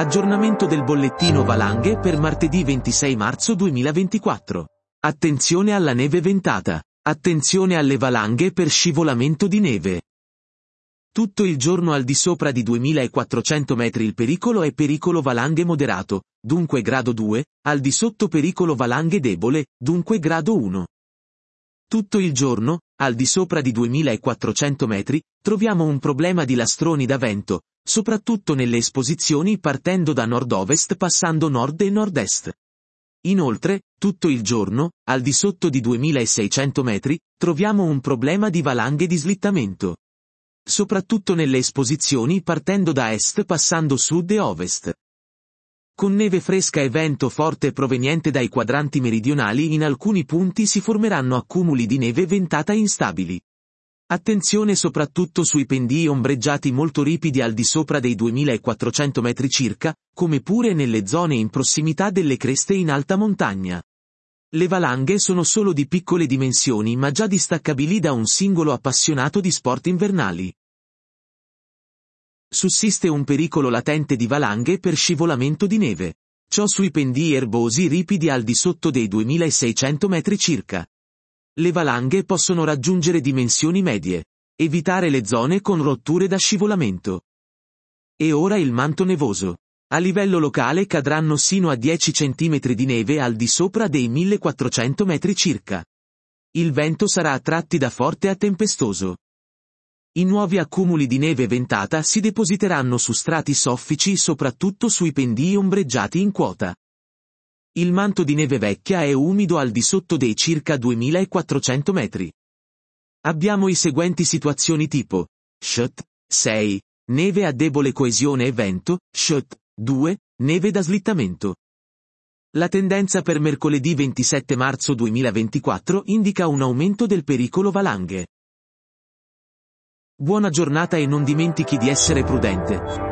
Aggiornamento del bollettino valanghe per martedì 26 marzo 2024. Attenzione alla neve ventata. Attenzione alle valanghe per scivolamento di neve. Tutto il giorno al di sopra di 2400 metri il pericolo è pericolo valanghe moderato, dunque grado 2, al di sotto pericolo valanghe debole, dunque grado 1. Tutto il giorno, al di sopra di 2400 metri, troviamo un problema di lastroni da vento, soprattutto nelle esposizioni partendo da nord-ovest passando nord e nord-est. Inoltre, tutto il giorno, al di sotto di 2600 metri, troviamo un problema di valanghe di slittamento. Soprattutto nelle esposizioni partendo da est passando sud e ovest. Con neve fresca e vento forte proveniente dai quadranti meridionali in alcuni punti si formeranno accumuli di neve ventata instabili. Attenzione soprattutto sui pendii ombreggiati molto ripidi al di sopra dei 2400 metri circa, come pure nelle zone in prossimità delle creste in alta montagna. Le valanghe sono solo di piccole dimensioni ma già distaccabili da un singolo appassionato di sport invernali. Sussiste un pericolo latente di valanghe per scivolamento di neve. Ciò sui pendii erbosi ripidi al di sotto dei 2600 metri circa. Le valanghe possono raggiungere dimensioni medie. Evitare le zone con rotture da scivolamento. E ora il manto nevoso. A livello locale cadranno sino a 10 cm di neve al di sopra dei 1400 metri circa. Il vento sarà a tratti da forte a tempestoso. I nuovi accumuli di neve ventata si depositeranno su strati soffici soprattutto sui pendii ombreggiati in quota. Il manto di neve vecchia è umido al di sotto dei circa 2400 metri. Abbiamo i seguenti situazioni tipo: SHT 6, neve a debole coesione e vento, SHT 2, neve da slittamento. La tendenza per mercoledì 27 marzo 2024 indica un aumento del pericolo valanghe. Buona giornata e non dimentichi di essere prudente.